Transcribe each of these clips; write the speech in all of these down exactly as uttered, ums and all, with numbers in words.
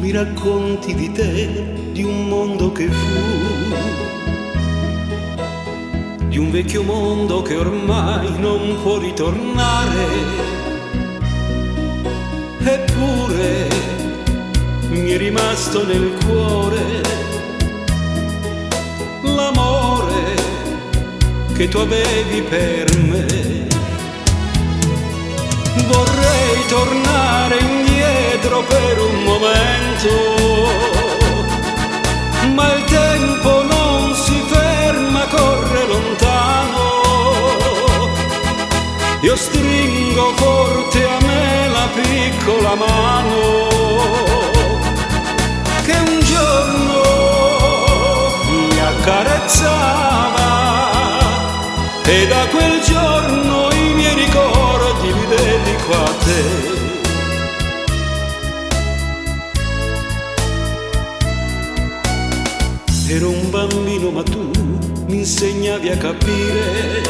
mi racconti di te, di un mondo che fu, di un vecchio mondo che ormai non può ritornare. Eppure mi è rimasto nel cuore l'amore che tu avevi per me. Vorrei tornare indietro per un momento, ma il tempo non si ferma, corre lontano. Io stringo forte a me la piccola mano che un giorno mi accarezzava, e da quel giorno i miei ricordi li dedico a te. Ero un bambino ma tu mi insegnavi a capire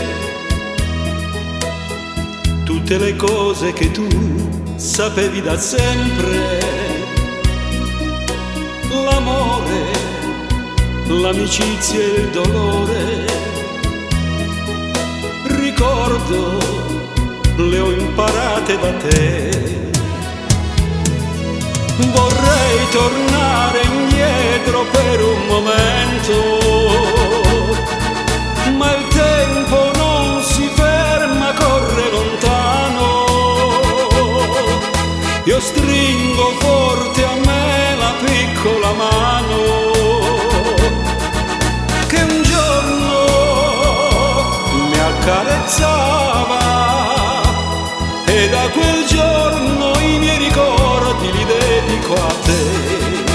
tutte le cose che tu sapevi da sempre. L'amore, l'amicizia e il dolore, ricordo, le ho imparate da te. Vorrei tornare indietro per un momento, ma il tempo non si ferma, corre lontano. Io stringo forte a me la piccola mano che un giorno mi accarezzava, e da quel giorno i miei ricordi li dedico a te.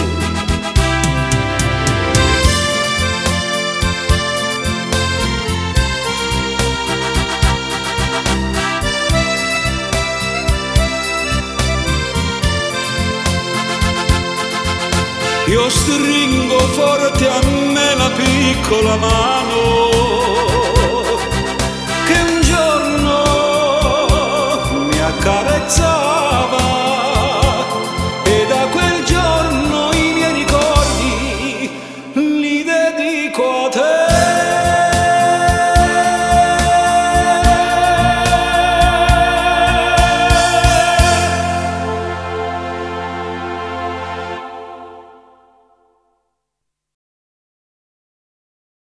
Io stringo forte a me la piccola mano che un giorno mi accarezza,